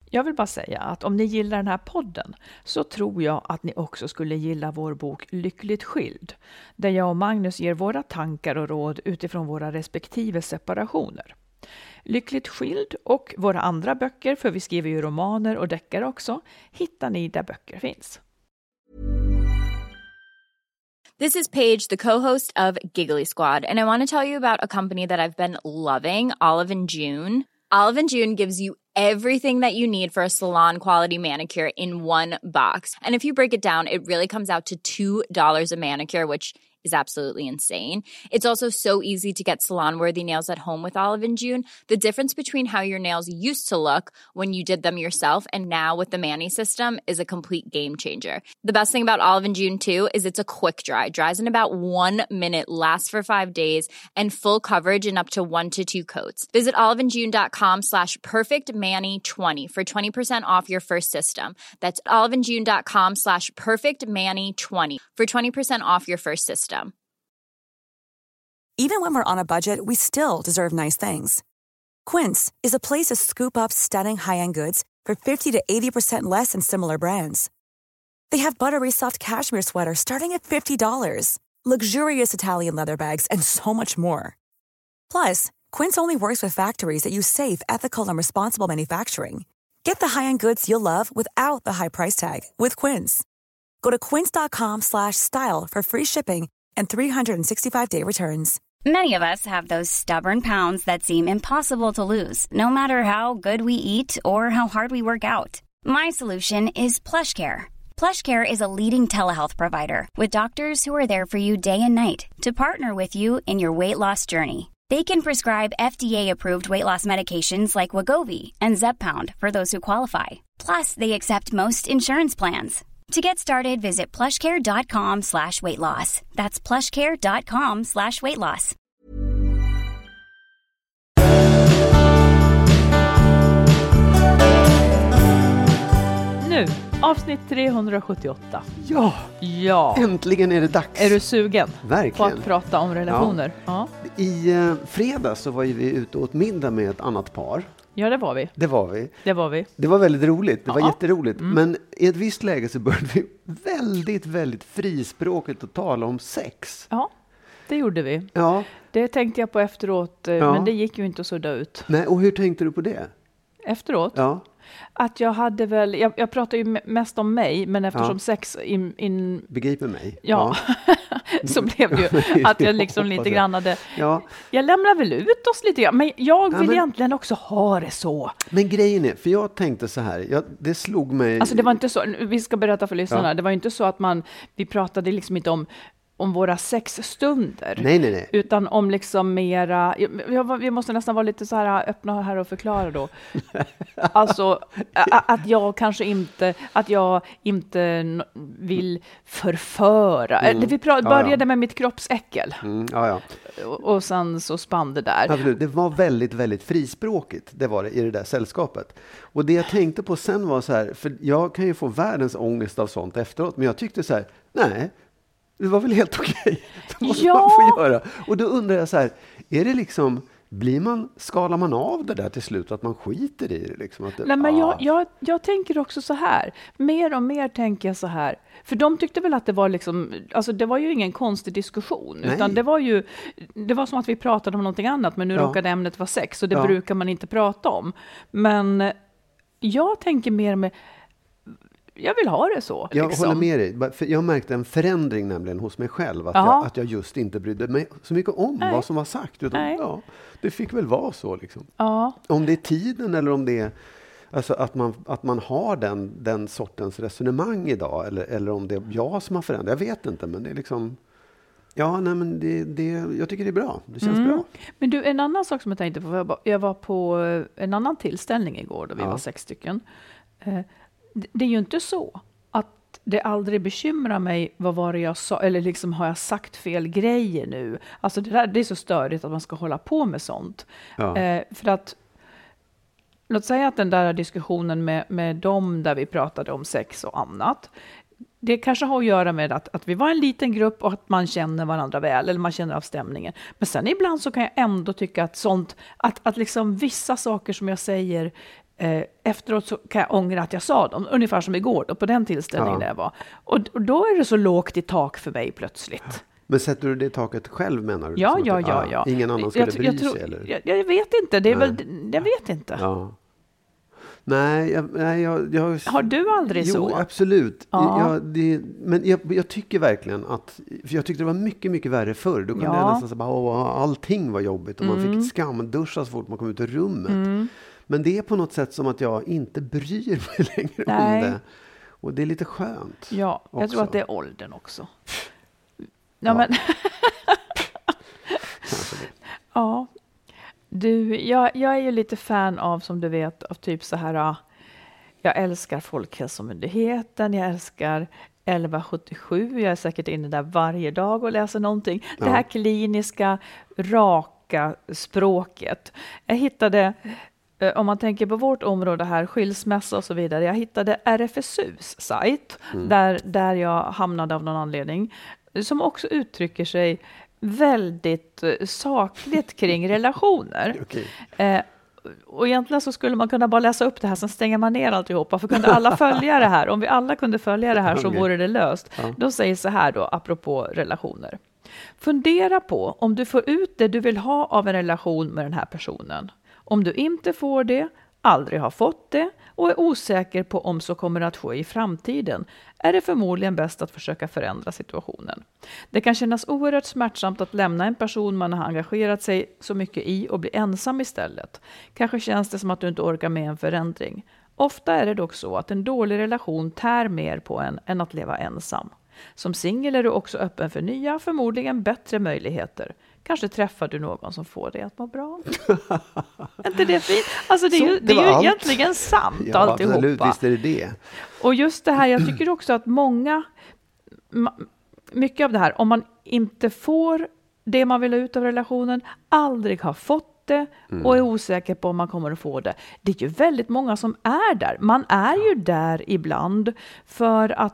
Jag vill bara säga att om ni gillar den här podden så tror jag att ni också skulle gilla vår bok Lyckligt skild, där jag och Magnus ger våra tankar och råd utifrån våra respektive separationer. Lyckligt skild och våra andra böcker, för vi skriver ju romaner och deckare också, hittar ni där böcker finns. This is Paige, the co-host of Giggly Squad, and I want to tell you about a company that I've been loving, Olive & June. Olive & June gives you everything that you need for a salon-quality manicure in one box. And if you break it down, it really comes out to $2 a manicure, which is absolutely insane. It's also so easy to get salon-worthy nails at home with Olive & June. The difference between how your nails used to look when you did them yourself and now with the Mani system is a complete game changer. The best thing about Olive & June, too, is it's a quick dry. Dries in about 1 minute, lasts for 5 days, and full coverage in up to 1 to 2 coats. Visit oliveandjune.com/perfectmani20 for 20% off your first system. That's oliveandjune.com/perfectmani20 for 20% off your first system. Even when we're on a budget, we still deserve nice things. Quince is a place to scoop up stunning high-end goods for 50 to 80% less than similar brands. They have buttery soft cashmere sweaters starting at $50, luxurious Italian leather bags, and so much more. Plus, Quince only works with factories that use safe, ethical, and responsible manufacturing. Get the high-end goods you'll love without the high price tag with Quince. Go to quince.com/style for free shipping and 365-day returns. Many of us have those stubborn pounds that seem impossible to lose, no matter how good we eat or how hard we work out. My solution is PlushCare. PlushCare is a leading telehealth provider with doctors who are there for you day and night to partner with you in your weight loss journey. They can prescribe FDA-approved weight loss medications like Wegovy and Zepbound for those who qualify. Plus, they accept most insurance plans. To get started, visit plushcare.com/weightloss. That's plushcare.com/weightloss. Nu, avsnitt 378. Ja, äntligen är det dags. Är du sugen Verkligen på att prata om relationer? Ja. I fredags så var vi ute åt middag med ett annat par. Ja, det var vi. Det var vi. Det var väldigt roligt. Det var jätteroligt. Mm. Men i ett visst läge så började vi väldigt, väldigt frispråkigt att tala om sex. Ja, det gjorde vi. Ja. Det tänkte jag på efteråt, men det gick ju inte att sudda ut. Nej, och hur tänkte du på det? Efteråt? Ja. Att jag hade väl, jag pratar ju mest om mig, men eftersom sex begriper mig. Ja. Så blev det ju att jag liksom lite grann hade, jag lämnar väl ut oss lite grann, men jag vill egentligen också ha det så. Men grejen är, för jag tänkte så här, det slog mig. Alltså det var inte så, vi ska berätta för lyssnarna, det var inte så att vi pratade liksom inte om våra sexstunder. Nej. Utan om liksom mera, vi måste nästan vara lite så här öppna här och förklara då. Alltså att jag inte vill förföra. Vi började med mitt kroppsäckel. Och sen så spann det där. Absolut. Det var väldigt, väldigt frispråkigt. Det var det i det där sällskapet. Och det jag tänkte på sen var så här, för jag kan ju få världens ångest av sånt efteråt. Men jag tyckte så här, nej. Det var väl helt okej. Det måste man få göra. Och då undrar jag så här, är det liksom, skalar man av det där till slut, att man skiter i det liksom? Att det, nej, men jag tänker också så här, mer och mer tänker jag så här, för de tyckte väl att det var liksom, alltså det var ju ingen konstig diskussion, utan det var som att vi pratade om någonting annat, men nu råkade ämnet vara sex, och det brukar man inte prata om. Men jag tänker mer med, jag vill ha det så. Jag håller med dig. För jag märkte en förändring nämligen hos mig själv. Att jag just inte brydde mig så mycket om vad som var sagt. Utan, det fick väl vara så. Liksom. Ja. Om det är tiden eller om det är alltså att man har den sortens resonemang idag. Eller om det är jag som har förändrat. Jag vet inte, men det är liksom. Ja, nej, men jag tycker det är bra. Det känns bra. Men du, en annan sak som jag tänkte på. Jag var på en annan tillställning igår då vi var 6 stycken. Det är ju inte så att det aldrig bekymrar mig vad var det jag sa, eller liksom har jag sagt fel grejer nu. Alltså det är så störigt att man ska hålla på med sånt. Ja. För att låt säga att den där diskussionen med dem där vi pratade om sex och annat, det kanske har att göra med att vi var en liten grupp och att man känner varandra väl, eller man känner av stämningen. Men sen ibland så kan jag ändå tycka att sånt, att liksom vissa saker som jag säger efteråt så kan jag ångra att jag sa dem, ungefär som igår då, på den tillställningen där jag var. Och då är det så lågt i tak för mig plötsligt. Men sätter du det taket själv, menar du? Ja. Ingen annan skulle bry sig? Eller? Jag vet inte, det är väl, jag vet inte. Ja. Nej, jag... Har du aldrig så? Jo, absolut. Ja. Men jag tycker verkligen att... För jag tyckte det var mycket, mycket värre förr. Då kunde jag nästan säga allting var jobbigt. Och man fick skamduscha så fort man kom ut ur rummet. Men det är på något sätt som att jag inte bryr mig längre om det. Och det är lite skönt. Ja, jag tror att det är åldern också. Ja, men... Ja. Du, jag är ju lite fan av, som du vet, av typ så här, jag älskar Folkhälsomyndigheten, jag älskar 1177, jag är säkert inne där varje dag och läser någonting. Ja. Det här kliniska, raka språket. Jag hittade, om man tänker på vårt område här, skilsmässa och så vidare, jag hittade RFSUs sajt, där jag hamnade av någon anledning, som också uttrycker sig väldigt sakligt kring relationer. Okay. Och egentligen så skulle man kunna bara läsa upp det här, sen stänger man ner alltihopa. För kunde alla följa det här, om vi alla kunde följa det här så vore det löst. Ja. De säger så här då, apropå relationer. Fundera på om du får ut det du vill ha av en relation med den här personen. Om du inte får det, aldrig har fått det och är osäker på om så kommer att ske i framtiden, är det förmodligen bäst att försöka förändra situationen. Det kan kännas oerhört smärtsamt att lämna en person man har engagerat sig så mycket i och bli ensam istället. Kanske känns det som att du inte orkar med en förändring. Ofta är det dock så att en dålig relation tär mer på en än att leva ensam. Som singel är du också öppen för nya, förmodligen bättre möjligheter. Kanske träffar du någon som får dig att må bra. Inte det fint? Alltså det är ju egentligen sant alltihopa. Absolut, visst är det. Och just det här, jag tycker också att mycket av det här, om man inte får det man vill ha ut av relationen, aldrig har fått det och är osäker på om man kommer att få det. Det är ju väldigt många som är där. Man är ju där ibland för att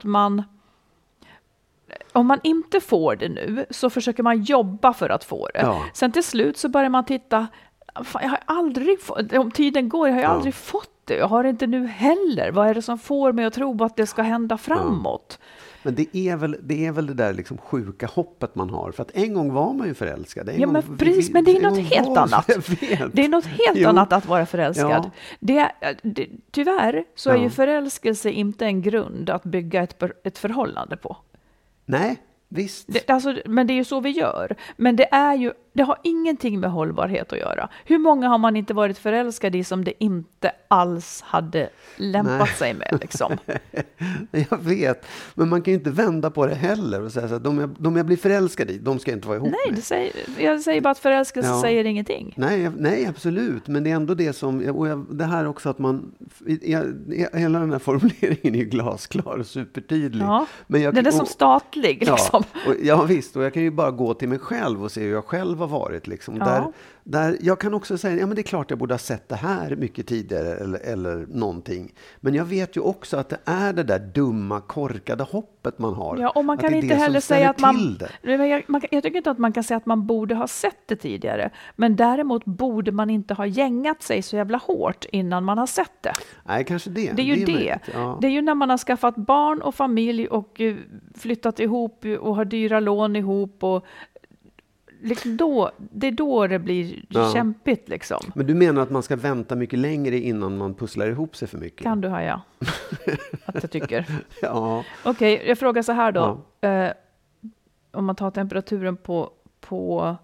om man inte får det nu så försöker man jobba för att få det. Ja. Sen till slut så börjar man titta, fan, jag har aldrig om tiden går, jag har aldrig fått det. Jag har inte nu heller. Vad är det som får mig att tro att det ska hända framåt? Men det är väl det där liksom sjuka hoppet man har. För att en gång var man ju förälskad. Precis, men det är något helt annat. Det är något helt annat att vara förälskad. Ja. Tyvärr så är ju förälskelse inte en grund att bygga ett förhållande på. Nej, visst. Men det är ju så vi gör. Men det har ingenting med hållbarhet att göra. Hur många har man inte varit förälskad i som det inte alls hade lämpat sig med? Liksom? Jag vet, men man kan ju inte vända på det heller och säga så att de jag blir förälskad i, de ska inte vara ihop med. Jag säger bara att förälskelse säger ingenting. Nej, absolut. Men det är ändå det som, det här också att man, hela den här formuleringen är ju glasklar och supertydlig. Ja, men den är som statlig. Liksom. Ja, visst. Och jag kan ju bara gå till mig själv och se hur jag själv har varit. Liksom. Ja. Där jag kan också säga, men det är klart jag borde ha sett det här mycket tidigare eller någonting. Men jag vet ju också att det är det där dumma, korkade hoppet man har. Ja, och man kan inte heller säga att jag tycker inte att man kan säga att man borde ha sett det tidigare. Men däremot borde man inte ha gängat sig så jävla hårt innan man har sett det. Nej, kanske det. Det är ju det. Ja. Det är ju när man har skaffat barn och familj och flyttat ihop och har dyra lån ihop och liksom det är då det blir kämpigt liksom. Men du menar att man ska vänta mycket längre innan man pusslar ihop sig för mycket? Kan du höja? Att jag tycker. Ja. Okej, jag frågar så här då. Ja. Om man tar temperaturen på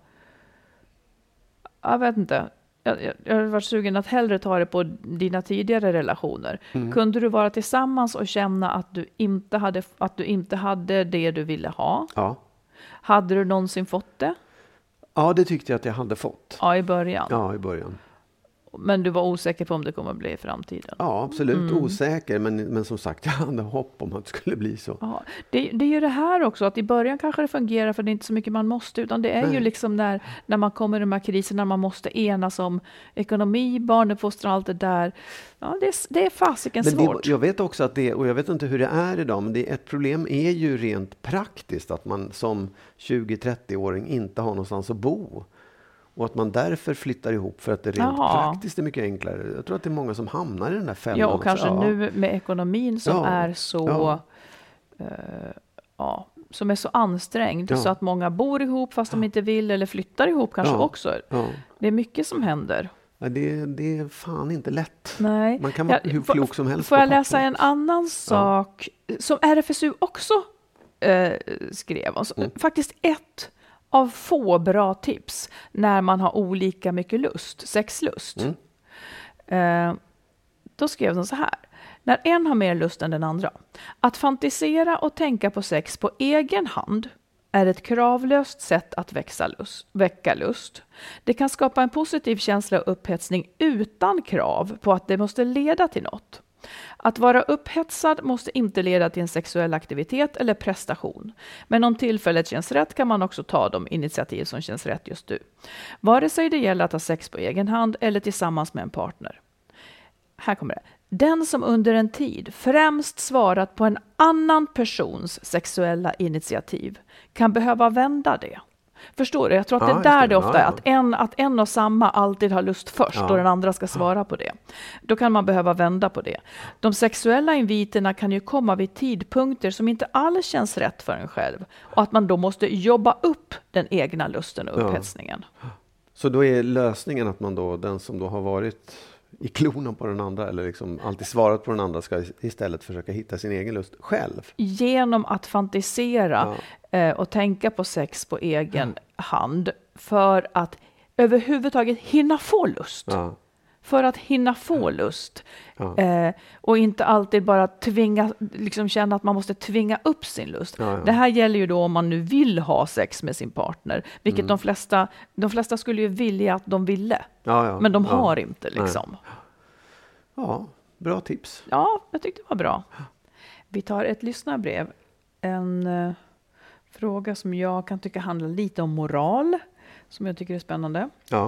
jag vet inte. Jag har varit sugen att hellre ta det på dina tidigare relationer. Kunde du vara tillsammans och känna att du inte hade det du ville ha? Ja. Hade du någonsin fått det? Ja, det tyckte jag att jag hade fått. Ja, i början. Ja, i början. Men du var osäker på om det kommer att bli i framtiden? Ja, absolut osäker. Men som sagt, jag hade hopp om att det skulle bli så. Ja, det är ju det här också, att i början kanske det fungerar för det är inte så mycket man måste. Utan det är ju liksom när man kommer i de här kriserna, när man måste enas om ekonomi, barnuppfostran och allt det där. Ja, det är fasiken svårt. Jag vet också att och jag vet inte hur det är idag, men ett problem är ju rent praktiskt att man som 20-30-åring inte har någonstans att bo. Och att man därför flyttar ihop för att det rent praktiskt är mycket enklare. Jag tror att det är många som hamnar i den där fällan. Ja, och kanske nu med ekonomin som är så som är så ansträngd så att många bor ihop fast de inte vill eller flyttar ihop kanske också. Ja. Det är mycket som händer. Ja, det är fan inte lätt. Nej. Man kan vara hur klok som helst. Får jag läsa en annan sak som RFSU också skrev? Alltså, faktiskt ett av få bra tips när man har olika mycket lust, sexlust. Då skrev de så här. När en har mer lust än den andra. Att fantisera och tänka på sex på egen hand är ett kravlöst sätt att väcka lust. Det kan skapa en positiv känsla och upphetsning utan krav på att det måste leda till något. Att vara upphetsad måste inte leda till en sexuell aktivitet eller prestation. Men om tillfället känns rätt kan man också ta de initiativ som känns rätt just nu. Vare sig det gäller att ha sex på egen hand eller tillsammans med en partner. Här kommer det. Den som under en tid främst svarat på en annan persons sexuella initiativ kan behöva vända det. Förstår du? Jag tror att det är där det ofta är. Att en och samma alltid har lust först och den andra ska svara på det. Då kan man behöva vända på det. De sexuella inviterna kan ju komma vid tidpunkter som inte alls känns rätt för en själv. Och att man då måste jobba upp den egna lusten och upphetsningen. Så då är lösningen att man då, den som då har varit i klorna på den andra eller liksom alltid svarat på den andra ska istället försöka hitta sin egen lust själv. Genom att fantisera och tänka på sex på egen hand för att överhuvudtaget hinna få lust. Ja. För att hinna få lust. Ja. Och inte alltid bara känna att man måste tvinga upp sin lust. Ja. Det här gäller ju då om man nu vill ha sex med sin partner. Vilket de flesta skulle ju vilja att de ville. Ja. Men de har inte liksom. Ja, bra tips. Ja, jag tyckte det var bra. Vi tar ett lyssnarbrev. En fråga som jag kan tycka handlar lite om moral. Som jag tycker är spännande. Ja.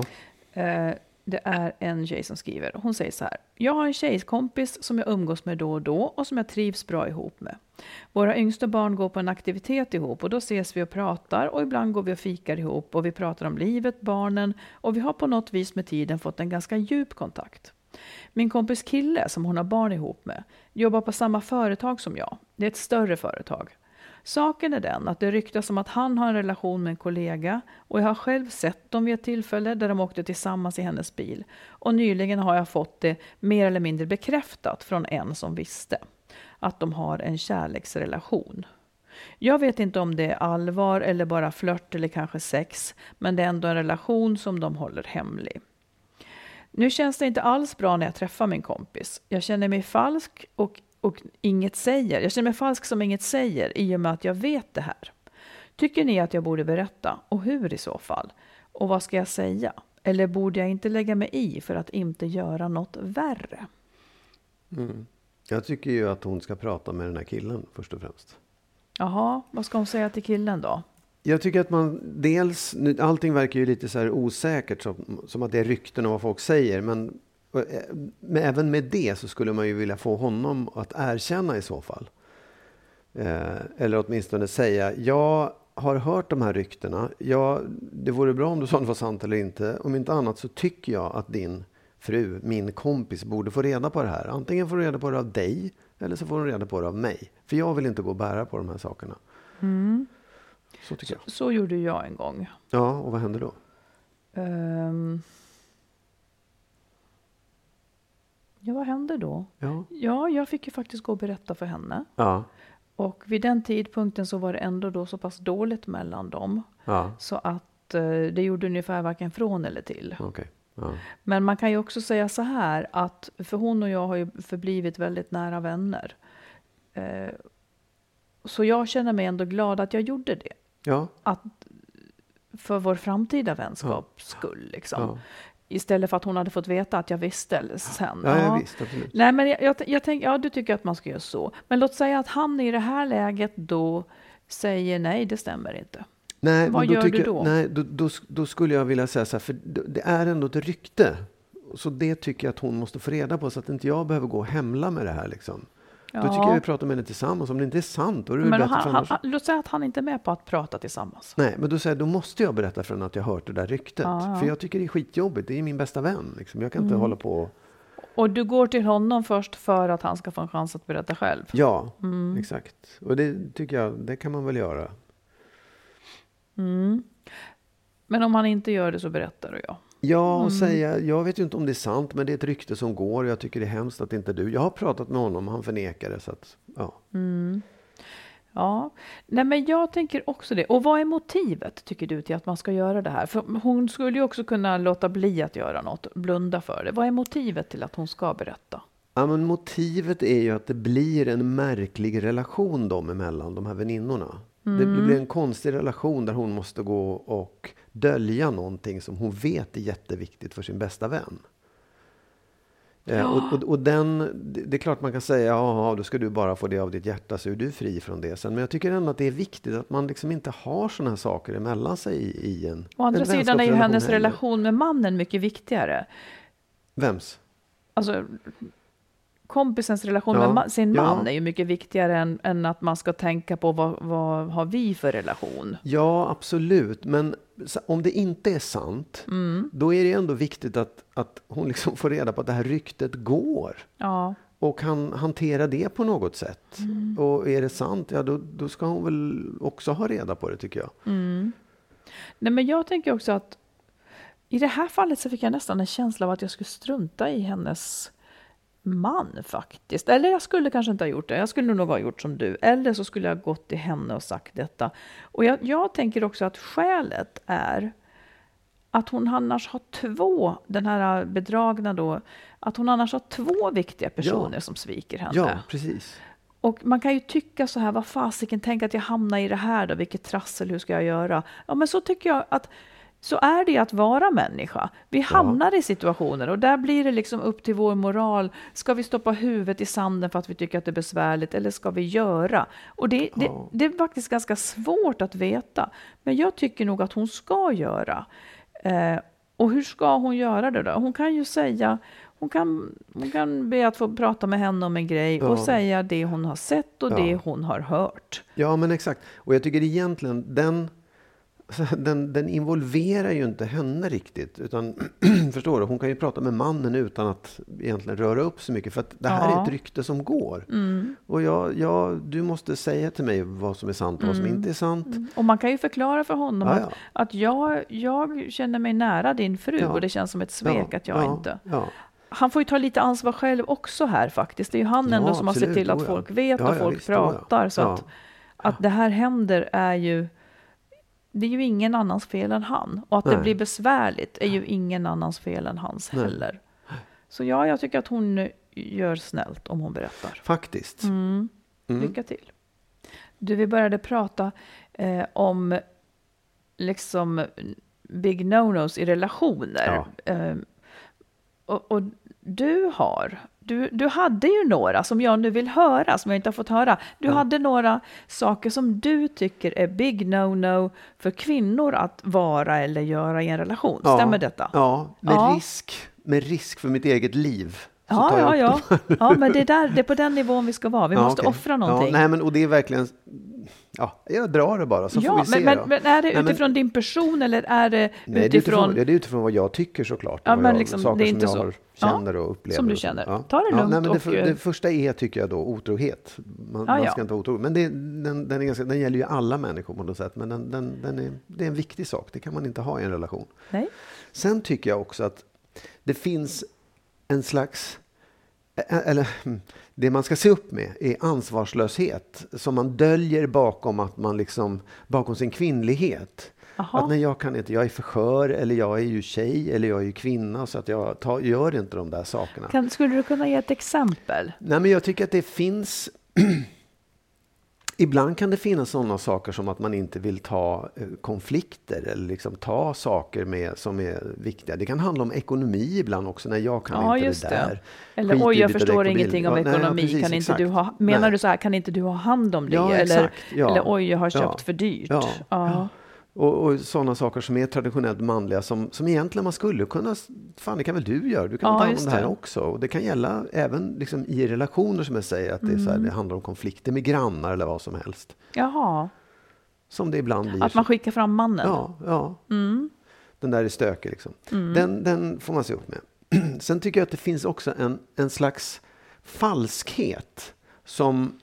Det är en tjej som skriver. Hon säger så här. Jag har en tjejkompis som jag umgås med då och då och som jag trivs bra ihop med. Våra yngsta barn går på en aktivitet ihop och då ses vi och pratar och ibland går vi och fikar ihop och vi pratar om livet, barnen och vi har på något vis med tiden fått en ganska djup kontakt. Min kompis kille som hon har barn ihop med jobbar på samma företag som jag. Det är ett större företag. Saken är den att det ryktas om att han har en relation med en kollega och jag har själv sett dem vid ett tillfälle där de åkte tillsammans i hennes bil. Och nyligen har jag fått det mer eller mindre bekräftat från en som visste att de har en kärleksrelation. Jag vet inte om det är allvar eller bara flört eller kanske sex, men det är ändå en relation som de håller hemlig. Nu känns det inte alls bra när jag träffar min kompis. Jag känner mig falsk och inget säger. Jag känner mig falsk som inget säger i och med att jag vet det här. Tycker ni att jag borde berätta? Och hur i så fall? Och vad ska jag säga? Eller borde jag inte lägga mig i för att inte göra något värre? Jag tycker ju att hon ska prata med den här killen först och främst. Jaha, vad ska hon säga till killen då? Jag tycker att man dels, allting verkar ju lite så här osäkert som att det är rykten om vad folk säger, men även med det så skulle man ju vilja få honom att erkänna i så fall. Eller åtminstone säga, jag har hört de här ryktena. Det vore bra om du sa det var sant eller inte. Om inte annat så tycker jag att din fru, min kompis, borde få reda på det här. Antingen får du reda på det av dig eller så får du reda på det av mig. För jag vill inte gå och bära på de här sakerna. Så tycker jag. Så gjorde jag en gång. Ja, och vad hände då? Ja, vad hände då? Ja, jag fick ju faktiskt gå och berätta för henne. Ja. Och vid den tidpunkten så var det ändå då så pass dåligt mellan dem. Ja. Så att det gjorde ungefär varken från eller till. Okay. Ja. Men man kan ju också säga så här att för hon och jag har ju förblivit väldigt nära vänner. Så jag känner mig ändå glad att jag gjorde det. Ja. Att för vår framtida vänskaps skull liksom. Ja. Istället för att hon hade fått veta att jag visste sen. Ja, visst, absolut. Nej, men jag tänker, ja, du tycker att man ska göra så. Men låt säga att han i det här läget då säger nej, det stämmer inte. Nej, vad gör du då? Nej, då skulle jag vilja säga så här, för det är ändå ett rykte. Så det tycker jag att hon måste få reda på så att inte jag behöver gå och hemla med det här liksom. Då tycker jag vi pratar med henne tillsammans. Om det inte är sant, då är det men bättre låt säga att han inte är med på att prata tillsammans. Nej, men då måste jag berätta för henne att jag har hört det där ryktet. För jag tycker det är skitjobbigt. Det är min bästa vän. Liksom. Jag kan inte hålla på. Och du går till honom först för att han ska få en chans att berätta själv? Ja, exakt. Och det tycker jag, det kan man väl göra. Men om han inte gör det så berättar du Ja, och säga, jag vet ju inte om det är sant, men det är ett rykte som går. Jag tycker det är hemskt att inte du. Jag har pratat med honom, han förnekar det. Så att, Ja, nej, men jag tänker också det. Och vad är motivet, tycker du, till att man ska göra det här? För hon skulle ju också kunna låta bli att göra något, blunda för det. Vad är motivet till att hon ska berätta? Ja, men motivet är ju att det blir en märklig relation dem emellan, de här väninnorna. Det blir en konstig relation där hon måste gå och dölja någonting som hon vet är jätteviktigt för sin bästa vän. Och det är klart man kan säga, ja, då ska du bara få det av ditt hjärta, så är du fri från det sen. Men jag tycker ändå att det är viktigt att man liksom inte har såna här saker emellan sig i en. Å andra sidan är ju hennes relation med mannen mycket viktigare. Vems? Alltså, kompisens relation med sin man är ju mycket viktigare än att man ska tänka på vad har vi för relation. Ja, absolut. Men om det inte är sant, då är det ändå viktigt att hon liksom får reda på att det här ryktet går. Ja. Och kan hantera det på något sätt. Och är det sant, då ska hon väl också ha reda på det, tycker jag. Nej, men jag tänker också att i det här fallet så fick jag nästan en känsla av att jag skulle strunta i hennes man faktiskt. Eller jag skulle kanske inte ha gjort det. Jag skulle nog ha gjort som du. Eller så skulle jag gått till henne och sagt detta. Och jag tänker också att skälet är att hon annars har den här bedragna då, att hon annars har 2 viktiga personer som sviker henne. Ja, precis. Och man kan ju tycka så här, vad fasiken, tänk att jag hamnar i det här då, vilket trassel, hur ska jag göra? Ja, men så tycker jag att så är det att vara människa. Vi hamnar i situationer och där blir det liksom upp till vår moral. Ska vi stoppa huvudet i sanden för att vi tycker att det är besvärligt, eller ska vi göra? Och det är faktiskt ganska svårt att veta. Men jag tycker nog att hon ska göra. Och hur ska hon göra det då? Hon kan ju säga, hon kan be att få prata med henne om en grej och säga det hon har sett och det hon har hört. Ja, men exakt. Och jag tycker egentligen den involverar ju inte henne riktigt, utan förstår du, hon kan ju prata med mannen utan att egentligen röra upp så mycket, för att det här är ett rykte som går. Och du måste säga till mig vad som är sant och vad som inte är sant. Och man kan ju förklara för honom att jag känner mig nära din fru och det känns som ett svek att jag inte. Han får ju ta lite ansvar själv också här faktiskt. Det är ju han ändå som har sett till att folk vet och folk pratar. Så att det här händer det är ju ingen annans fel än han. Och att det blir besvärligt är ju ingen annans fel än hans heller. Så jag tycker att hon gör snällt om hon berättar. Faktiskt. Lycka till. Vi började prata om liksom big no-nos i relationer. Och du hade ju några som jag nu vill höra, som jag inte har fått höra. Du hade några saker som du tycker är big no-no för kvinnor att vara eller göra i en relation. Stämmer detta? Ja, med risk för mitt eget liv. Ja, men det är på den nivån vi ska vara. Vi måste offra någonting. Och det är verkligen. Ja, jag drar det bara så får vi se. Men är det utifrån din person eller är det utifrån? Det är utifrån vad jag tycker såklart. Ja, men liksom, saker det är inte som jag känner och upplever. Som du känner. Ta det lugnt. Det första är, tycker jag då, otrohet. Man ska inte vara otrogen. Men den gäller ju alla människor på något sätt. Men det är en viktig sak. Det kan man inte ha i en relation. Nej. Sen tycker jag också att det finns en slags, eller det man ska se upp med är ansvarslöshet som man döljer bakom sin kvinnlighet. Aha. Att jag kan inte, jag är för skör, eller jag är ju tjej, eller jag är ju kvinna, så att jag gör inte de där sakerna. Skulle du kunna ge ett exempel? Nej, men jag tycker att det finns ibland kan det finnas sådana saker som att man inte vill ta konflikter eller liksom ta saker som är viktiga. Det kan handla om ekonomi ibland också, när jag kan inte det där. Eller jag förstår ingenting om ekonomi. Nej, precis, kan inte du ha, menar du så här, kan inte du ha hand om det? Ja, eller jag har köpt för dyrt. Ja. Och sådana saker som är traditionellt manliga som egentligen man skulle kunna, fan det kan väl du göra, du kan ta hand om det här också. Och det kan gälla även liksom i relationer som jag säger, att det, är så här, det handlar om konflikter med grannar eller vad som helst. Jaha. Som det ibland blir. Att man skickar fram mannen. Ja. Den där är stökig liksom. Den får man se upp med. Sen tycker jag att det finns också en slags falskhet som...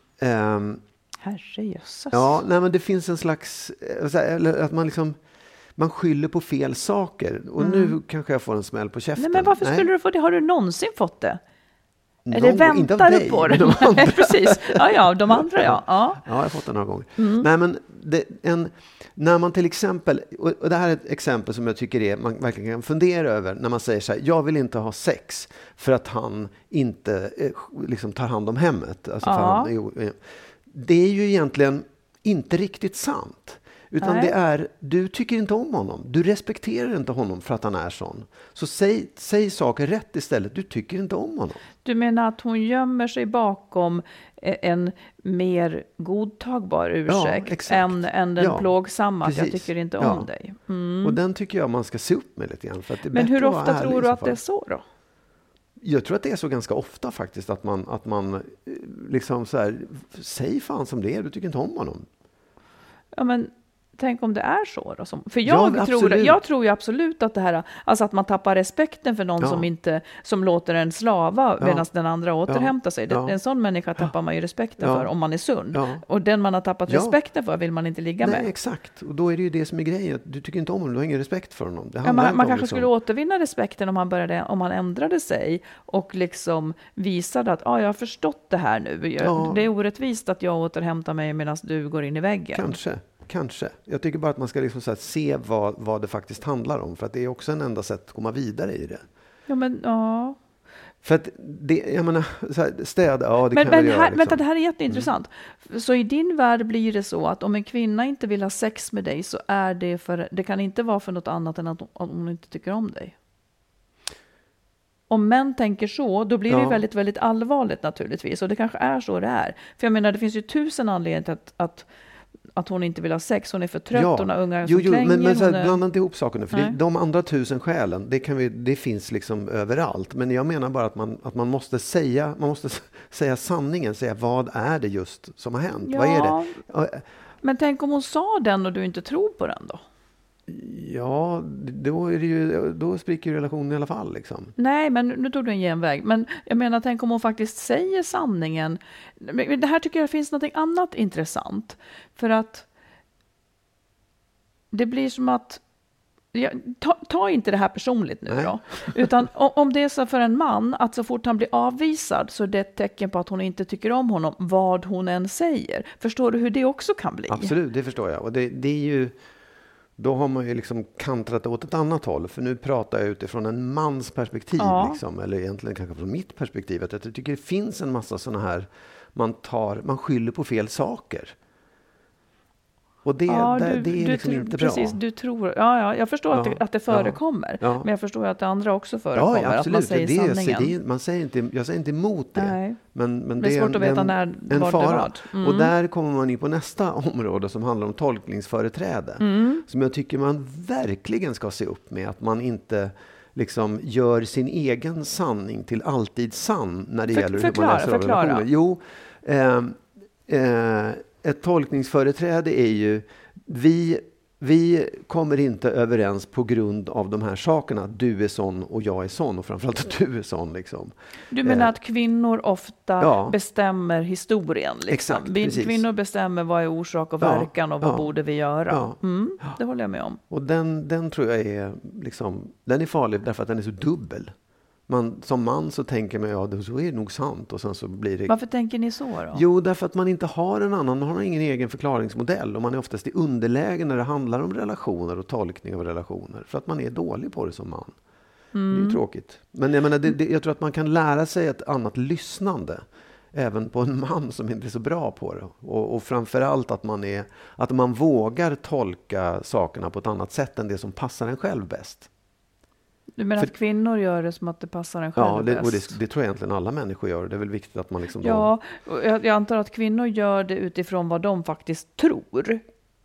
Herrejösses. Ja, nej, men det finns en slags... Eller att man liksom... Man skyller på fel saker. Och nu kanske jag får en smäll på käften. Nej, men varför skulle du få det? Har du någonsin fått det? Eller väntar du på det? De andra. Precis. Ja, de andra, ja. Ja, jag har fått det några gånger. Nej, men när man till exempel, och det här är ett exempel som jag tycker man verkligen kan fundera över, när man säger så här, jag vill inte ha sex för att han inte liksom tar hand om hemmet. Alltså det är ju egentligen inte riktigt sant. Utan det är, du tycker inte om honom. Du respekterar inte honom för att han är sån. Så säg saker rätt istället. Du tycker inte om honom. Du menar att hon gömmer sig bakom en mer godtagbar ursäkt än den plågsamma att jag tycker inte om dig. Och den tycker jag man ska se upp med lite grann. För att det är. Men hur ofta tror du att det är så då? Jag tror att det är så ganska ofta faktiskt att man liksom så här, säg fan som det är, du tycker inte om honom. Ja, men tänk om det är så då. För jag tror ju absolut att det här, alltså att man tappar respekten för någon som låter en slava medan den andra återhämtar sig. En sån människa tappar man ju respekten för om man är sund. Och den man har tappat respekten för vill man inte ligga med. Nej, exakt. Och då är det ju det som är grejen. Du tycker inte om honom, du har ingen respekt för honom. Man kanske skulle återvinna respekten om man ändrade sig och liksom visade att jag har förstått det här nu. Det är orättvist att jag återhämtar mig medan du går in i väggen. Kanske. Jag tycker bara att man ska liksom så här se vad det faktiskt handlar om. För att det är också en enda sätt att komma vidare i det. Ja. För att jag menar, så här, städa, det kan man göra. Liksom. Vänta, det här är jätteintressant. Så i din värld blir det så att om en kvinna inte vill ha sex med dig så är det kan inte vara för något annat än att hon inte tycker om dig. Om män tänker så, då blir det väldigt, väldigt allvarligt naturligtvis. Och det kanske är så det är. För jag menar, det finns ju 1000 anledningar att hon inte vill ha sex, hon är för trött, hon har ungar som klänger. Men så här, blanda inte ihop sakerna, för de andra 1000 skälen, det finns liksom överallt. Men jag menar bara att man måste säga sanningen, säga vad är det just som har hänt? Vad är det? Men tänk om hon sa den och du inte tror på den då? Ja, då spricker relationen i alla fall liksom. Nej, men nu tog du en genväg. Men jag menar, tänk om hon faktiskt säger sanningen. Det här tycker jag finns något annat intressant. För att det blir som att ta inte det här personligt nu då. Utan om det är så för en man att så fort han blir avvisad så är det ett tecken på att hon inte tycker om honom vad hon än säger. Förstår du hur det också kan bli? Absolut, det förstår jag. Och det är ju... Då har man ju liksom kantrat åt ett annat håll. För nu pratar jag utifrån en mans perspektiv. Liksom, eller egentligen kanske från mitt perspektiv. Att jag tycker det finns en massa sådana här... Man skyller på fel saker. Och det är liksom inte bra. Precis, du tror... jag förstår att det förekommer. Men jag förstår att det andra också förekommer. Ja, absolut. Att man säger sanningen. Jag säger inte emot det. Nej. Men det är svårt att veta en fara. Och där kommer man in på nästa område som handlar om tolkningsföreträde. Som jag tycker man verkligen ska se upp med. Att man inte liksom gör sin egen sanning till alltid sann när det gäller hur man läser av relationer. Jo, ett tolkningsföreträde är ju vi kommer inte överens på grund av de här sakerna. Du är sån och jag är sån, och framförallt att du är sån liksom. Du menar att kvinnor ofta bestämmer historien liksom. Exakt, kvinnor bestämmer vad är orsak och verkan och vad borde vi göra. Det håller jag med om. Och den tror jag är liksom, den är farlig därför att den är så dubbel. Som man så tänker man, så är det nog sant. Och sen så blir det... Varför tänker ni så då? Jo, därför att man inte har man har ingen egen förklaringsmodell. Och man är oftast i underläge när det handlar om relationer och tolkning av relationer. För att man är dålig på det som man. Det är ju tråkigt. Men jag menar, jag tror att man kan lära sig ett annat lyssnande. Även på en man som inte är så bra på det. Och framförallt att man vågar tolka sakerna på ett annat sätt än det som passar en själv bäst. Du menar att kvinnor gör det som att det passar en själv bäst? Och det tror jag egentligen alla människor gör. Det är väl viktigt att man liksom... Ja, jag antar att kvinnor gör det utifrån vad de faktiskt tror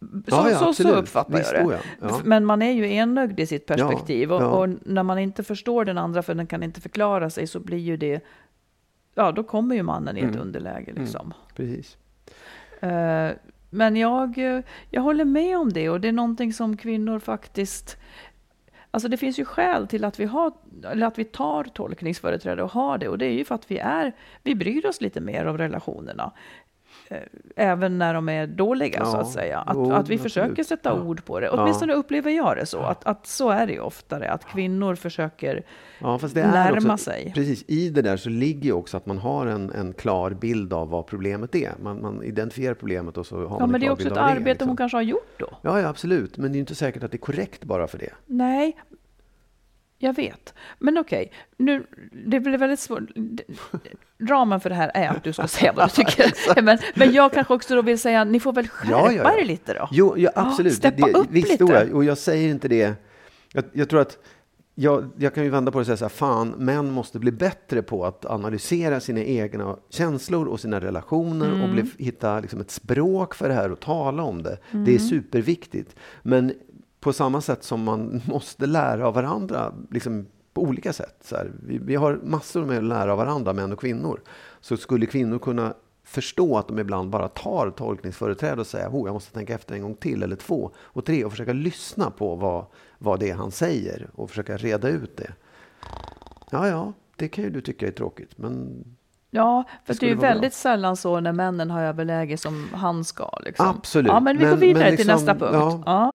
Så uppfattar jag det. Ja. Men man är ju enögd i sitt perspektiv. Och när man inte förstår den andra, för den kan inte förklara sig, så blir ju det... Ja, då kommer ju mannen i ett underläge. Liksom. Precis. Men jag håller med om det. Och det är någonting som kvinnor faktiskt... Alltså det finns ju skäl till att vi tar tolkningsföreträde och har det. Och det är ju för att vi bryr oss lite mer om relationerna. Även när de är dåliga, så att säga. Att vi försöker sätta ord på det. Åtminstone upplever jag det så. Att så är det ju oftare. Att kvinnor försöker fast det närma sig. Precis, i det där så ligger ju också att man har en klar bild av vad problemet är. Man identifierar problemet och så har man en klar bild av det. Ja, men det är också ett arbete liksom. Hon kanske har gjort då. Ja, absolut. Men det är inte säkert att det är korrekt bara för det. Nej, jag vet. Men okej, nu, det blir väldigt svårt. Ramen för det här är att du ska säga vad du tycker. men jag kanske också då vill säga, ni får väl skärpa er lite då. Jo, absolut. Steppa upp lite. Och jag säger inte det. Jag tror att jag kan ju vända på det och säga så här, fan, män måste bli bättre på att analysera sina egna känslor och sina relationer och hitta liksom ett språk för det här och tala om det. Det är superviktigt. Men på samma sätt som man måste lära av varandra liksom på olika sätt. Så här, vi har massor med att lära av varandra, män och kvinnor. Så skulle kvinnor kunna förstå att de ibland bara tar tolkningsföreträde och säger jag måste tänka efter en gång till eller 2 och 3 och försöka lyssna på vad det är han säger och försöka reda ut det. Ja, det kan ju du tycka är tråkigt, men... Ja, för det är ju väldigt sällan så när männen har överläge som han ska. Liksom. Absolut. Ja, men vi går vidare till nästa punkt. Ja.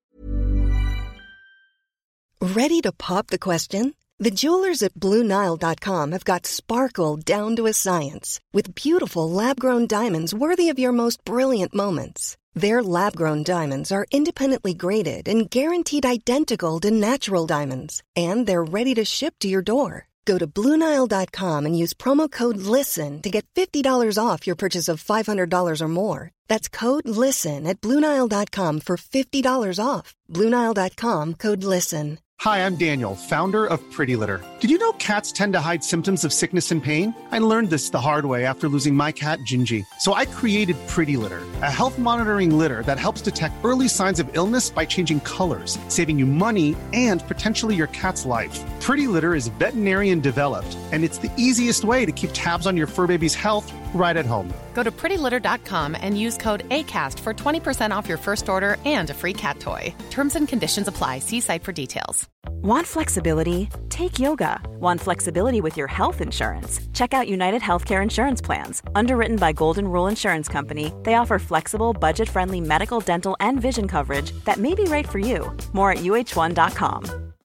Ready to pop the question? The jewelers at BlueNile.com have got sparkle down to a science with beautiful lab-grown diamonds worthy of your most brilliant moments. Their lab-grown diamonds are independently graded and guaranteed identical to natural diamonds, and they're ready to ship to your door. Go to BlueNile.com and use promo code LISTEN to get $50 off your purchase of $500 or more. That's code LISTEN at BlueNile.com for $50 off. BlueNile.com, code LISTEN. Hi, I'm Daniel, founder of Pretty Litter. Did you know cats tend to hide symptoms of sickness and pain? I learned this the hard way after losing my cat, Gingy. So I created Pretty Litter, a health monitoring litter that helps detect early signs of illness by changing colors, saving you money and potentially your cat's life. Pretty Litter is veterinarian developed, and it's the easiest way to keep tabs on your fur baby's health right at home. Go to prettylitter.com and use code ACAST for 20% off your first order and a free cat toy. Terms and conditions apply. See site for details. Want flexibility? Take yoga. Want flexibility with your health insurance? Check out United Healthcare Insurance Plans. Underwritten by Golden Rule Insurance Company, they offer flexible, budget-friendly medical, dental, and vision coverage that may be right for you. More at uh1.com.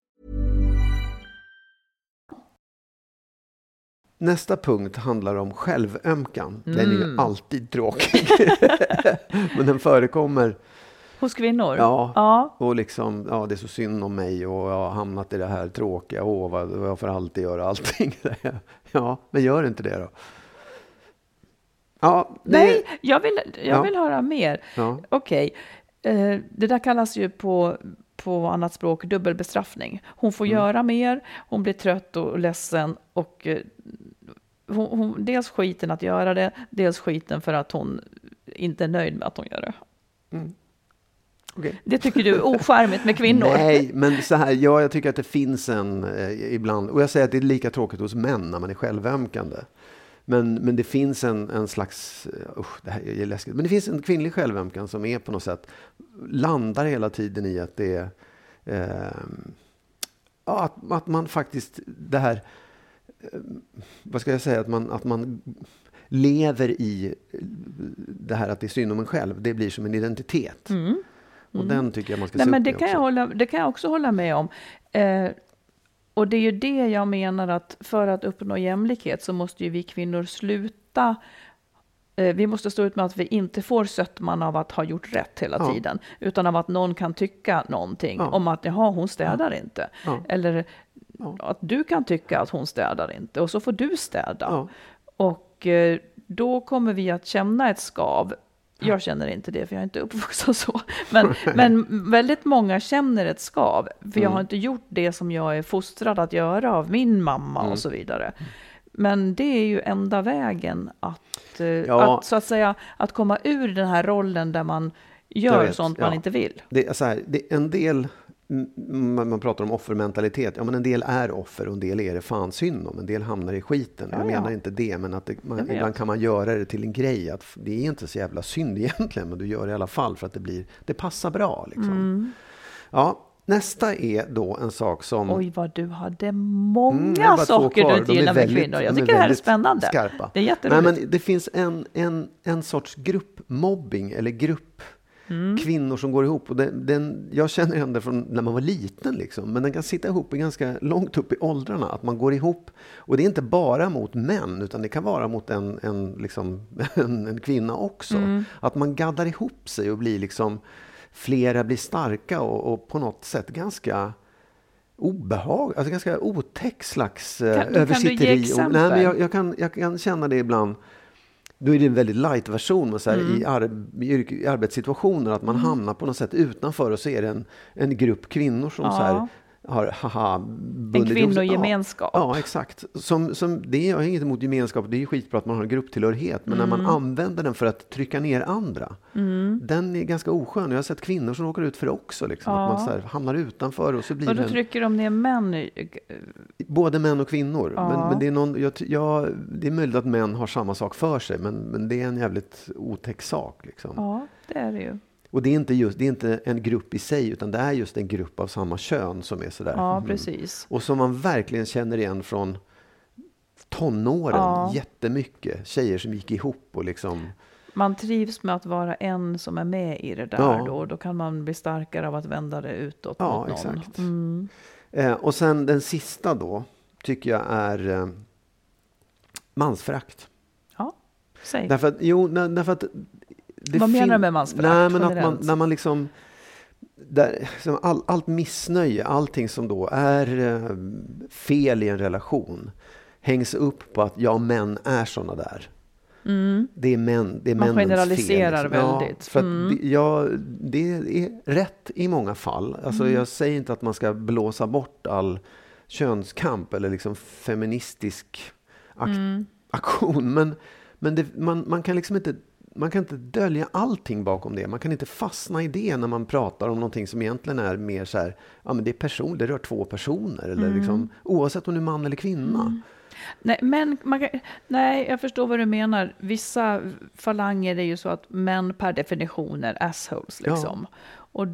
Nästa punkt handlar om självömkan. Den är ju alltid tråkig. Men den förekommer hos kvinnor. Ja. Och liksom, det är så synd om mig och jag har hamnat i det här tråkiga. Vad jag får alltid göra allting. Ja, men gör inte det då. Ja, nej, jag vill höra mer. Ja. Okej. Det där kallas ju på annat språk dubbelbestraffning. Hon får göra mer, hon blir trött och ledsen och hon dels skiten att göra det, dels skiten för att hon inte är nöjd med att hon gör det. Okay. Det tycker du är ocharmigt med kvinnor? Nej, men så här, jag tycker att det finns ibland, och jag säger att det är lika tråkigt hos män när man är självömkande. Men det finns en slags, det här är läskigt, men det finns en kvinnlig självömkan som är på något sätt, landar hela tiden i att det är, att man faktiskt, det här, vad ska jag säga, att man lever i det här att det är synd om en själv, det blir som en identitet. Och den tycker jag man ska se upp med. Det kan jag också hålla med om. Och det är ju det jag menar, att för att uppnå jämlikhet så måste ju vi kvinnor sluta. Vi måste stå ut med att vi inte får sötman av att ha gjort rätt hela tiden. Utan av att någon kan tycka någonting om att hon städar inte. Eller att du kan tycka att hon städar inte. Och så får du städa. Och då kommer vi att känna ett skav. Jag känner inte det, för jag är inte uppvuxen så. Men väldigt många känner ett skav. För jag har inte gjort det som jag är fostrad att göra av min mamma och så vidare. Men det är ju enda vägen att så att säga, att komma ur den här rollen där man gör sånt man inte vill. Det är så här, en del, man pratar om offermentalitet. Ja, men en del är offer och en del är det fan synd om. En del hamnar i skiten. Jag menar inte det, men att ibland kan man göra det till en grej. Att det är inte så jävla synd egentligen, men du gör det i alla fall för att det passar bra. Liksom. Ja, nästa är då en sak som... Oj, vad du hade många saker du inte gillar med kvinnor. Jag tycker det här är spännande. Skarpa. Det är jätteroligt. Nej, men det finns en sorts gruppmobbing eller kvinnor som går ihop. Och jag känner igen det från när man var liten. Liksom. Men den kan sitta ihop ganska långt upp i åldrarna. Att man går ihop. Och det är inte bara mot män. Utan det kan vara mot en kvinna också. Att man gaddar ihop sig och blir liksom... Flera blir starka och på något sätt ganska obehagligt, alltså ganska otäck slags översitteri. Kan du ge exempel? Nej, men jag kan känna det ibland. Då är det en väldigt light version så här, i arbetssituationer att man hamnar på något sätt utanför och så är det en grupp kvinnor som så här har en kvinnogemenskap. Ja, exakt. Det är inget emot gemenskap. Det är ju skitbra att man har en grupptillhörighet. Men när man använder den för att trycka ner andra. Den är ganska oskön. Jag har sett kvinnor som åker ut för det också. Liksom, att man så här, hamnar utanför. Och så blir då trycker de ner män? Både män och kvinnor. Men det är det är möjligt att män har samma sak för sig. Men det är en jävligt otäck sak. Liksom. Ja, det är det ju. Och det är inte en grupp i sig, utan det är just en grupp av samma kön som är sådär. Ja, precis. Och som man verkligen känner igen från tonåren jättemycket. Tjejer som gick ihop och liksom... Man trivs med att vara en som är med i det där då kan man bli starkare av att vända det utåt mot någon. Exakt. Och sen den sista då tycker jag är mansförakt. Ja, säg. Därför att vad menar du med mansförakt? Nej, men att när man liksom allt missnöje, allting som då är fel i en relation hängs upp på att män är såna där. Det är männens fel. Man generaliserar liksom. väldigt. För att det är rätt i många fall. Alltså jag säger inte att man ska blåsa bort all könskamp eller liksom feministisk aktion, men man kan liksom inte. Man kan inte dölja allting bakom det. Man kan inte fastna i det när man pratar om någonting som egentligen är mer så här, men det är det rör två personer eller liksom, oavsett om du är man eller kvinna. Nej, men jag förstår vad du menar. Vissa falanger är ju så att män per definition är assholes liksom. Och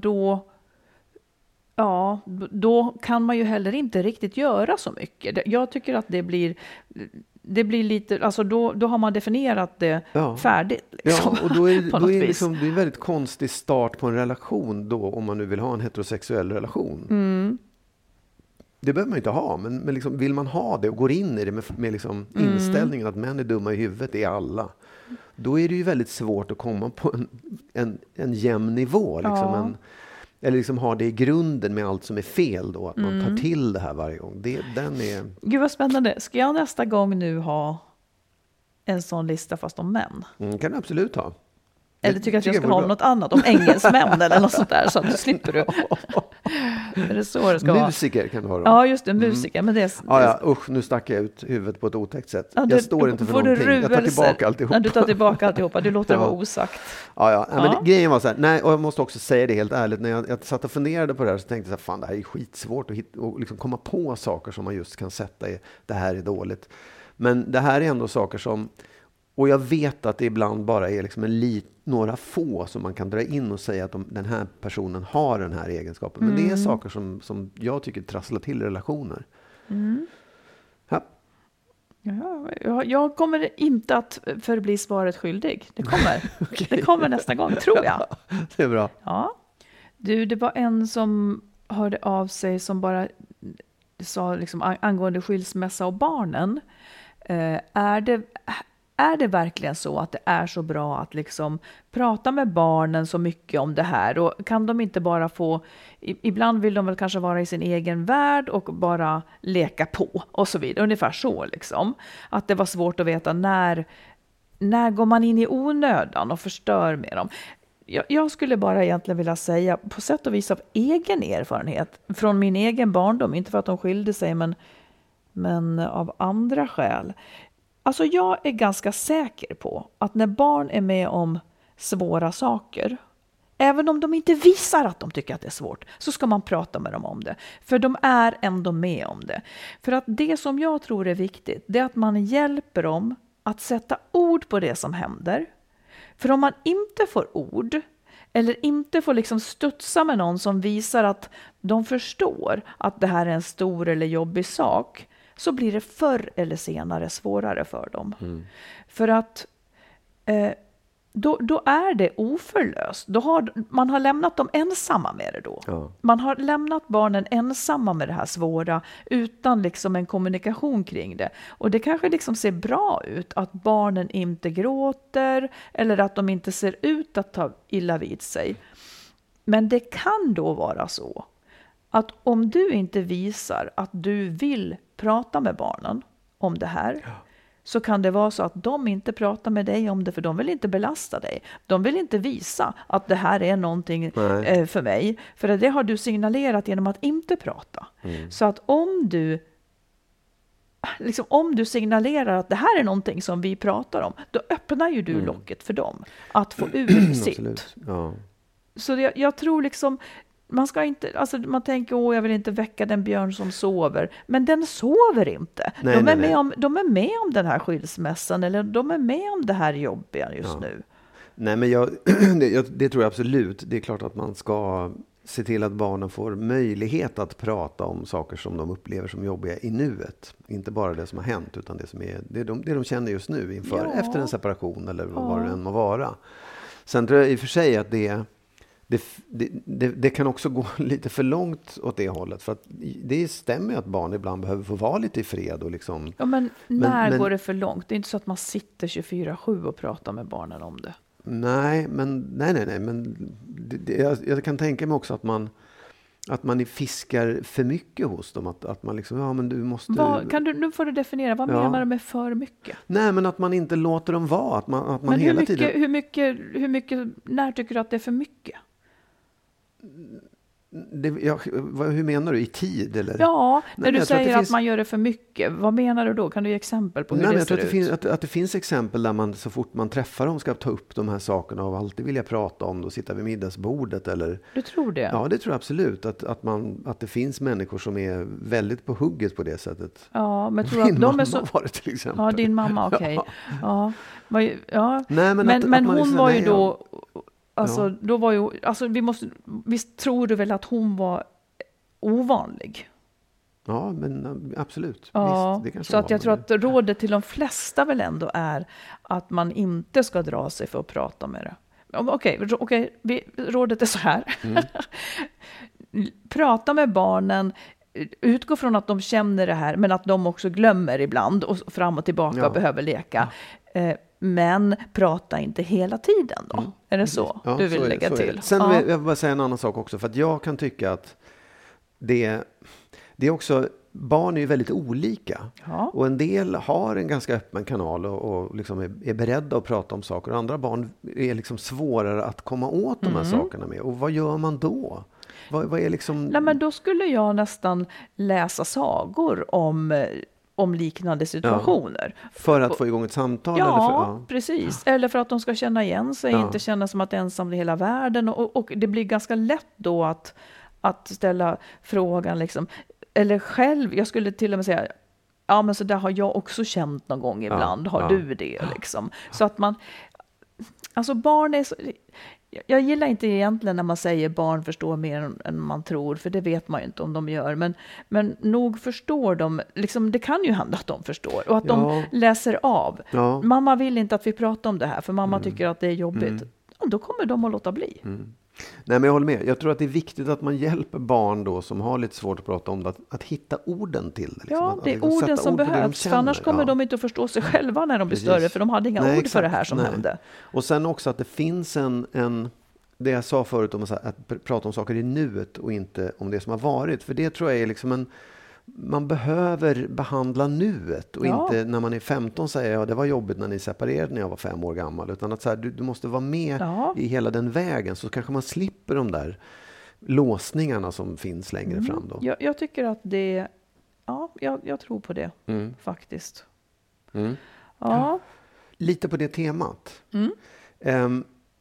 då kan man ju heller inte riktigt göra så mycket. Jag tycker att det blir lite, alltså då har man definierat det färdigt. Liksom, och då är liksom, det är en väldigt konstig start på en relation då, om man nu vill ha en heterosexuell relation. Det behöver man inte ha, men liksom, vill man ha det och går in i det med liksom inställningen att män är dumma i huvudet, det är alla. Då är det ju väldigt svårt att komma på en jämn nivå. Liksom, eller liksom ha det i grunden med allt som är fel då. Att man tar till det här varje gång. Gud vad spännande. Ska jag nästa gång nu ha en sån lista fast om män? Kan du absolut ha. Eller tycker att jag ska ha något annat om engelsmän eller något sånt där så att du slipper du. Är det så det ska vara? Musiker kan du ha då. Ja, just det, musiker. Men usch, nu stack jag ut huvudet på ett otäckt sätt. Jag står inte för någonting. Jag tar tillbaka alltihopa. Du tar tillbaka alltihopa. Du låter det vara osagt. Men grejen var så här, och jag måste också säga det helt ärligt. När jag satt och funderade på det här så tänkte jag så här, fan, det här är skitsvårt att liksom komma på saker som man just kan sätta i, det här är dåligt. Men det här är ändå saker som, och jag vet att det ibland bara är liksom några få som man kan dra in och säga att den här personen har den här egenskapen. Men det är saker som jag tycker trasslar till relationer. Jag kommer inte att förbli svaret skyldig. Det kommer. Okay. Det kommer nästa gång, tror jag. Det är bra. Ja. Du, det var en som hörde av sig som bara sa liksom, angående skilsmässa och barnen. Är det verkligen så att det är så bra att liksom prata med barnen så mycket om det här? Och kan de inte bara få... Ibland vill de väl kanske vara i sin egen värld och bara leka på och så vidare. Ungefär så liksom. Att det var svårt att veta när går man in i onödan och förstör med dem. Jag skulle bara egentligen vilja säga på sätt och vis av egen erfarenhet från min egen barndom. Inte för att de skilde sig men av andra skäl. Alltså jag är ganska säker på att när barn är med om svåra saker även om de inte visar att de tycker att det är svårt, så ska man prata med dem om det. För de är ändå med om det. För att det som jag tror är viktigt, det är att man hjälper dem att sätta ord på det som händer. För om man inte får ord, eller inte får liksom studsa med någon som visar att de förstår att det här är en stor eller jobbig sak, så blir det förr eller senare svårare för dem. För att då är det oförlöst. Man har lämnat dem ensamma med det då. Ja. Man har lämnat barnen ensamma med det här svåra utan liksom en kommunikation kring det. Och det kanske liksom ser bra ut att barnen inte gråter eller att de inte ser ut att ta illa vid sig. Men det kan då vara så att om du inte visar att du vill prata med barnen om det här, så kan det vara så att de inte pratar med dig om det, för de vill inte belasta dig. De vill inte visa att det här är någonting för mig. För det har du signalerat genom att inte prata. Så att om du signalerar att det här är någonting som vi pratar om, då öppnar ju du locket för dem att få ur sitt. Ja. Så jag tror liksom, man ska inte, alltså man tänker, jag vill inte väcka den björn som sover, men den sover inte. De är med om den här skilsmässan, eller de är med om det här jobbiga just nu. Nej, men det tror jag absolut. Det är klart att man ska se till att barnen får möjlighet att prata om saker som de upplever som jobbiga i nuet. Inte bara det som har hänt, utan det de känner just nu efter en separation eller vad det än må vara. Sen tror jag i och för sig att det kan också gå lite för långt åt det hållet. För att det stämmer att barn ibland behöver få vara lite i fred. Och liksom, men när går det för långt? Det är inte så att man sitter 24/7 och pratar med barnen om det. Nej. Men jag kan tänka mig också att man fiskar för mycket hos dem. Att man liksom, men du måste... Nu får du definiera, vad menar du med för mycket? Nej, men att man inte låter dem vara. Att man hela tiden... Hur mycket, när tycker du att det är för mycket? Hur menar du? I tid? Eller? Ja, när du säger att man gör det för mycket. Vad menar du då? Kan du ge exempel på hur det ser ut? Att det finns exempel där man så fort man träffar dem ska ta upp de här sakerna och alltid vilja prata om det och sitta vid middagsbordet. Eller... Du tror det? Ja, det tror jag absolut. Att det finns människor som är väldigt på hugget på det sättet. Ja, men tror att de är så... var det till exempel. Ja, din mamma, okej. Ja. Nej, men hon var ju då... då var ju, visst tror du väl att hon var ovanlig? Ja, men absolut. Ja, visst, det kanske så att jag tror att rådet till de flesta väl ändå är att man inte ska dra sig för att prata med det. Okej, rådet är så här. Prata med barnen, utgå från att de känner det här, men att de också glömmer ibland och fram och tillbaka och behöver leka. Men prata inte hela tiden då. Är det så du vill lägga till? Sen vill jag bara säga en annan sak också. För att jag kan tycka att det är också... Barn är ju väldigt olika. Ja. Och en del har en ganska öppen kanal och liksom är beredda att prata om saker. Och andra barn är liksom svårare att komma åt de här sakerna med. Och vad gör man då? Vad är liksom... Nej, men då skulle jag nästan läsa sagor om liknande situationer. För att få igång ett samtal? Precis. Eller för att de ska känna igen sig, inte känna som att ensam i hela världen. Och det blir ganska lätt då att ställa frågan liksom, eller själv, jag skulle till och med säga, men så där har jag också känt någon gång ibland, har du det liksom. Så att man, alltså barn är så... Jag gillar inte egentligen när man säger barn förstår mer än man tror, för det vet man ju inte om de gör. Men nog förstår de, liksom, det kan ju hända att de förstår och att de läser av. Ja. Mamma vill inte att vi pratar om det här, för mamma tycker att det är jobbigt. Då kommer de att låta bli. Nej, men jag håller med. Jag tror att det är viktigt att man hjälper barn då som har lite svårt att prata om det, att hitta orden till det. Liksom. Ja, det är orden som behövs. För annars kommer de inte att förstå sig själva när de blir större, för de hade inga ord för det här som hände. Och sen också att det finns det jag sa förut om att prata om saker i nuet och inte om det som har varit. För det tror jag är liksom man behöver behandla nuet och inte när man är 15 säga det var jobbigt när ni separerade när jag var 5 år gammal, utan att så här, du måste vara med i hela den vägen, så kanske man slipper de där låsningarna som finns längre fram då. Jag tycker att jag tror på det faktiskt. Ja. Lite på det temat.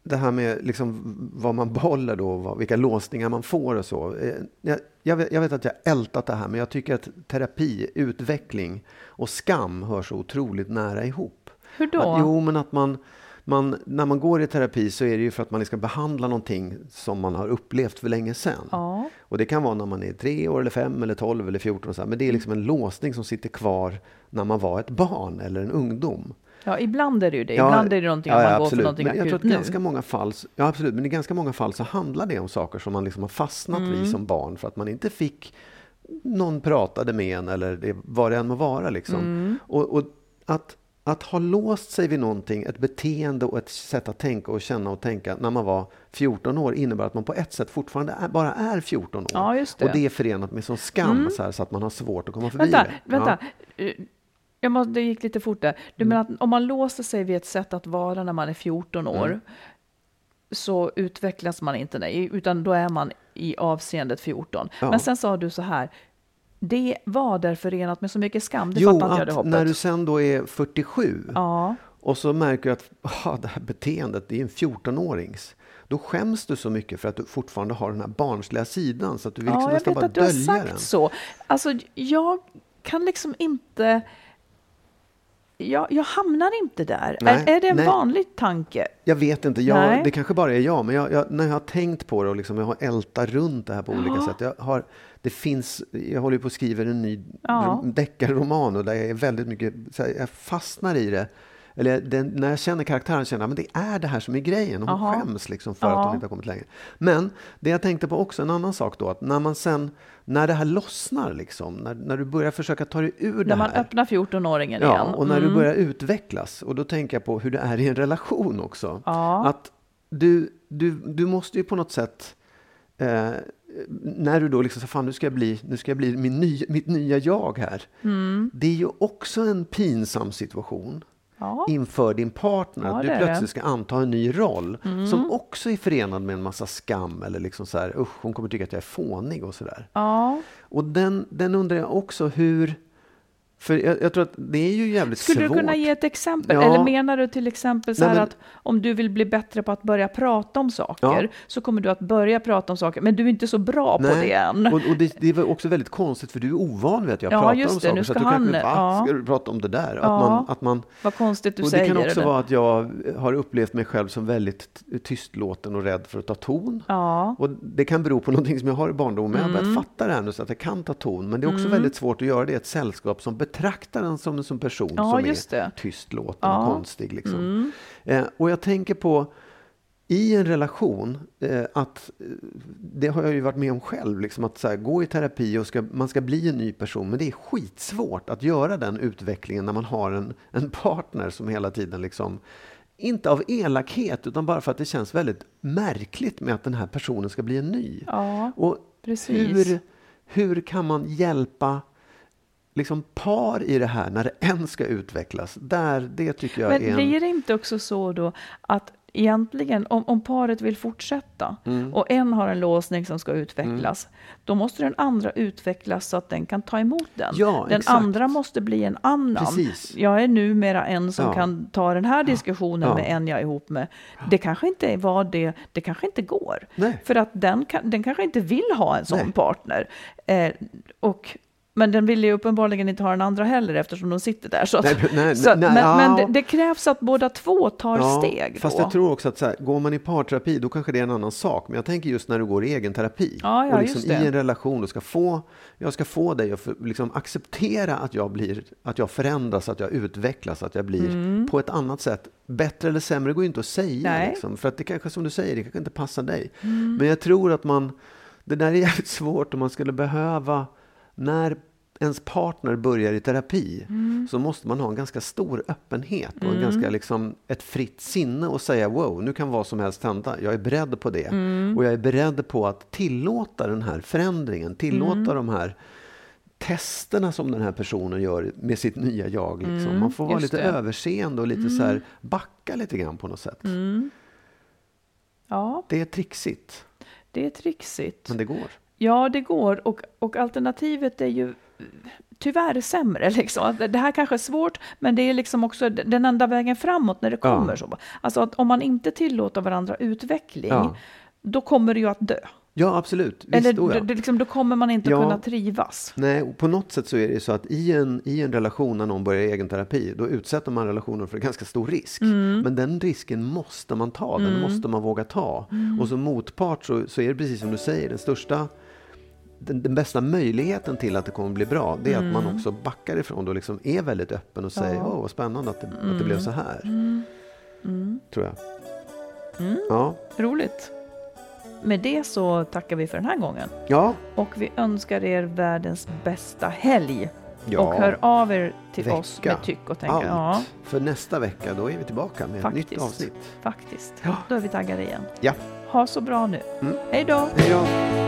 det här med liksom vad man behåller då, vilka låsningar man får och så. Jag vet att jag ältat det här, men jag tycker att terapi, utveckling och skam hör så otroligt nära ihop. Hur då? Men att man, när man går i terapi så är det ju för att man ska behandla någonting som man har upplevt för länge sedan. Ja. Och det kan vara när man är 3 år eller 5 eller 12 eller 14. Så här. Men det är liksom en låsning som sitter kvar när man var ett barn eller en ungdom. Ja, ibland är det ju det. Ibland är det någonting man går för någonting men jag tror akut att nu. ganska många fall, ja, absolut. Men i ganska många fall så handlar det om saker som man liksom har fastnat vid som barn. För att man inte fick någon pratade med en eller vad det än må vara. Liksom. Och att ha låst sig vid någonting, ett beteende och ett sätt att tänka och känna och tänka när man var 14 år innebär att man på ett sätt fortfarande bara är 14 år. Ja, just det. Och det är förenat med sån skam så att man har svårt att komma förbi Vänta. Det gick lite fort där. Du menar att om man låser sig vid ett sätt att vara när man är 14 år så utvecklas man inte, utan då är man i avseendet 14. Ja. Men sen sa du så här, det var där förenat med så mycket skam. Det fattar inte jag det hoppet. När du sen då är 47 och så märker du att det här beteendet, det är en 14-årings. Då skäms du så mycket för att du fortfarande har den här barnsliga sidan så att du vill liksom nästan bara dölja den. Ja, jag vet att du har sagt så. Alltså, jag kan liksom inte... Jag hamnar inte där. Är det en vanlig tanke? Jag vet inte. Det kanske bara är jag. Men när jag har tänkt på det och liksom jag har ältat runt det här på olika sätt. Jag håller på att skriva en ny deckarroman och där jag är väldigt mycket, jag fastnar i det. Eller när jag känner karaktären känner jag men det är det här som är grejen. Och hon skäms liksom för att hon inte har kommit längre. Men det jag tänkte på också, en annan sak då. Att när det här lossnar liksom. När du börjar försöka ta dig ur det här. När man öppnar 14-åringen igen. Och när du börjar utvecklas. Och då tänker jag på hur det är i en relation också. Ja. Att du måste ju på något sätt... när du då liksom så fan nu ska jag bli mitt nya jag här. Det är ju också en pinsam situation. Inför din partner att du plötsligt ska anta en ny roll som också är förenad med en massa skam eller liksom så här, hon kommer tycka att jag är fånig och sådär. Och den undrar jag också hur, för jag tror att det är ju jävligt svårt. Skulle du kunna ge ett exempel? Eller menar du till exempel så här att om du vill bli bättre på att börja prata om saker så kommer du att börja prata om saker, men du är inte så bra på det än. Och det var också väldigt konstigt för du är ovan vid att jag pratar om saker. Nu ska så att ska du prata om det där? Att man, vad konstigt du och säger. Det kan också vara att jag har upplevt mig själv som väldigt tystlåten och rädd för att ta ton. Och det kan bero på någonting som jag har i barndomen. Men jag har börjat fatta det här nu så att jag kan ta ton. Men det är också väldigt svårt att göra det i ett sällskap som betraktar den som en person som är tystlåten och konstig. Liksom. Och jag tänker på i en relation att det har jag ju varit med om själv. Liksom, att så här, gå i terapi och man ska bli en ny person. Men det är skitsvårt att göra den utvecklingen när man har en partner som hela tiden liksom, inte av elakhet utan bara för att det känns väldigt märkligt med att den här personen ska bli en ny. Och precis. Hur kan man hjälpa liksom par i det här när det än ska utvecklas? Det tycker jag men blir det inte också så då att egentligen om paret vill fortsätta och en har en låsning som ska utvecklas, då måste den andra utvecklas så att den kan ta emot den. Den andra måste bli en annan. Precis. Jag är numera en som kan ta den här diskussionen med en jag är ihop med. Det kanske inte var det kanske inte går. Nej. För att den kanske inte vill ha en sån partner. Men den vill ju uppenbarligen inte ha den andra heller eftersom de sitter där. Men det krävs att båda två tar steg. Fast jag tror också att så här, går man i parterapi då kanske det är en annan sak. Men jag tänker just när du går i egen terapi. Och liksom i en relation jag ska få dig att liksom acceptera att jag förändras, att jag utvecklas, att jag blir på ett annat sätt. Bättre eller sämre går ju inte att säga. Liksom, för att det kanske som du säger, det kanske inte passar dig. Men jag tror att det där är jävligt svårt om man skulle behöva. När ens partner börjar i terapi så måste man ha en ganska stor öppenhet och en ganska liksom ett fritt sinne och säga wow, nu kan vad som helst hända. Jag är beredd på det. Och jag är beredd på att tillåta den här förändringen, tillåta de här testerna som den här personen gör med sitt nya jag. Liksom. Man får vara lite överseende och lite så här backa lite grann på något sätt. Ja. Det är trixigt. Det är trixigt. Men det går. Ja, det går. Och alternativet är ju tyvärr sämre. Liksom. Det här kanske är svårt, men det är liksom också den enda vägen framåt när det kommer. Så. Alltså att om man inte tillåter varandra utveckling, då kommer det ju att dö. Ja, absolut. Visst, Eller då kommer man inte kunna trivas. Nej, på något sätt så är det så att i en relation när någon börjar egen terapi, då utsätter man relationen för en ganska stor risk. Men den risken måste man ta, den måste man våga ta. Och som motpart så är det precis som du säger, den bästa möjligheten till att det kommer bli bra, det är att man också backar ifrån och liksom är väldigt öppen och säger, vad spännande att det blev så här. Tror jag. Ja. Roligt. Med det så tackar vi för den här gången. Ja. Och vi önskar er världens bästa helg. Ja. Och hör av er till oss med tyck och tänka. Ja. För nästa vecka då är vi tillbaka med ett nytt avsnitt. Faktiskt. Ja. Då är vi taggade igen. Ja. Ha så bra nu. Hej då. Hej då.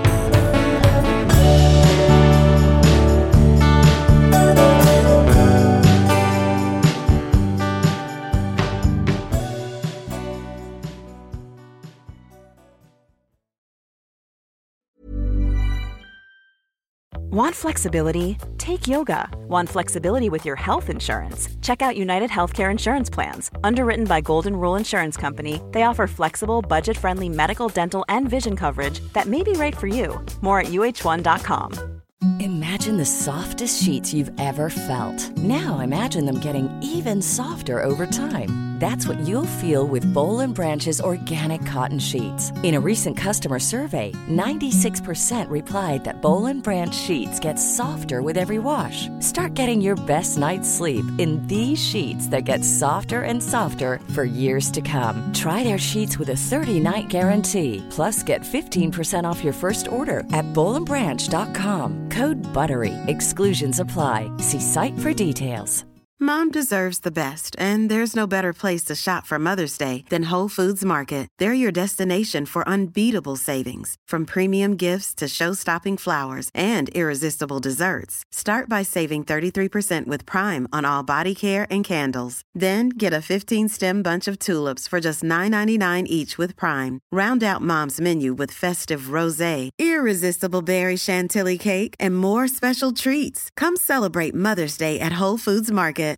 Want flexibility? Take yoga. Want flexibility with your health insurance? Check out United Healthcare Insurance Plans. Underwritten by Golden Rule Insurance Company, they offer flexible, budget-friendly medical, dental, and vision coverage that may be right for you. More at uh1.com. Imagine the softest sheets you've ever felt. Now imagine them getting even softer over time. That's what you'll feel with Boll & Branch's organic cotton sheets. In a recent customer survey, 96% replied that Boll & Branch sheets get softer with every wash. Start getting your best night's sleep in these sheets that get softer and softer for years to come. Try their sheets with a 30-night guarantee. Plus, get 15% off your first order at BollandBranch.com. Code BUTTERY. Exclusions apply. See site for details. Mom deserves the best, and there's no better place to shop for Mother's Day than Whole Foods Market. They're your destination for unbeatable savings, from premium gifts to show-stopping flowers and irresistible desserts. Start by saving 33% with Prime on all body care and candles. Then get a 15-stem bunch of tulips for just $9.99 each with Prime. Round out Mom's menu with festive rosé, irresistible berry chantilly cake, and more special treats. Come celebrate Mother's Day at Whole Foods Market.